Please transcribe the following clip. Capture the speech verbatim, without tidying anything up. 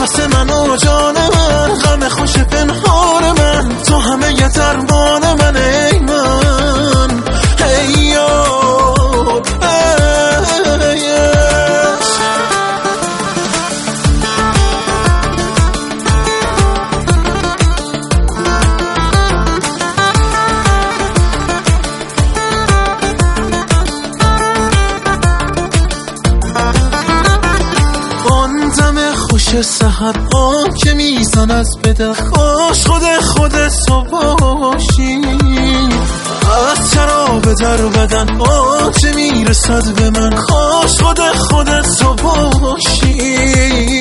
نفس من و جان من، غم خوش پنهان من، تو همه ی درمان من ای من ای یار ای عشق. آن دم خوش سحر آن که میزند به دل، کاش خود خودت تو باشی. از شراب در بدن آنچه میرسد به من، کاش خود خودت تو باشی.